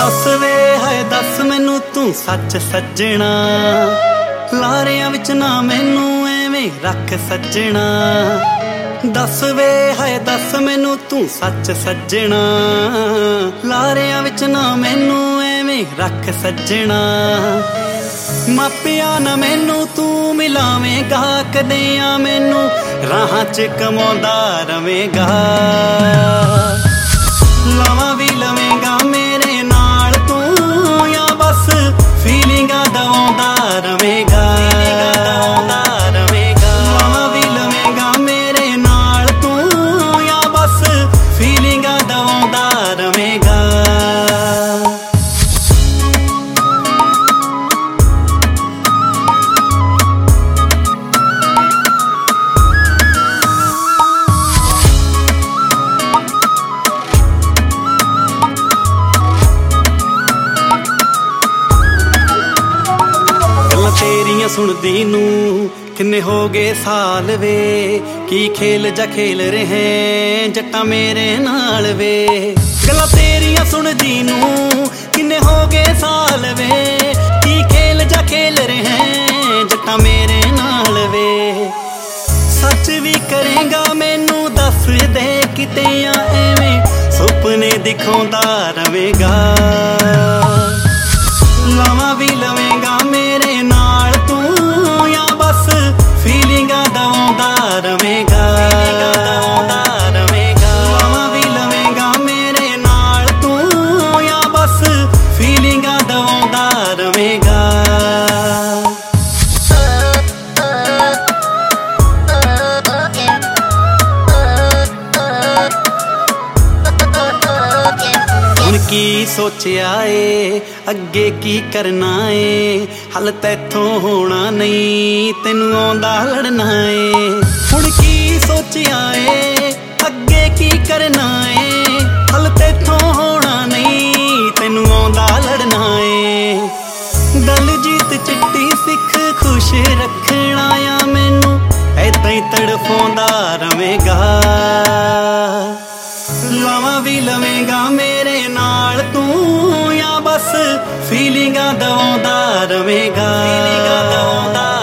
दस वे हाय दस मैनू तू सच सज्जणा, लारियां विच ना मैनू एवें रख सज्जणा। दस वे हाय दस मैनू तू सच सज्जणा, लारियां विच ना मैनू एवें रख सज्जणा। मापिया ना मैनू तू मिलावेगा कदेयां, मैनू राहां च कमाउंदा रवेगा। लावां भी लवेगा मेरे नाल तू, या बस फीलिंगां दवाउंदा रवेगा। लावां भी लवेगा मेरे नाल तू, या बस फीलिंगां दवाउंदा रवेगा। तेरियां सुनदी नू किन्ने हो गए साल वे, की खेल जा खेल रहे जट्टा मेरे नाल वे। गल्लां तेरियां सुनदी नू किन्ने हो गए साल वे, की खेल जा खेल रहे जट्टा मेरे नाल वे। सच भी करेगा मैनू दस दे किते या एवें सुपने दिखाउंदा रवेगा। लावां भी लवेगा मेरे नाल तू, या बस फीलिंगां दवाउंदा रवेगा। लावां भी लवेगा मेरे नाल तू, या बस फीलिंगां दवाउंदा रवेगा। की सोचिया ए अगे की करना ए, हल तैथों होना नहीं तेनू आउंदा लड़ना ए। हुण की सोचिया ए अगे की करना ए, हल तैथों होना नहीं तेनू आउंदा लड़ना ए। दलजीत चिट्टी सिख खुश रखना या मैनू ऐदां ही तड़फाउंदा रवेगा। लावां भी लवेगा मेरे नाल तू, या बस फीलिंगां दवाउंदा रवेगा।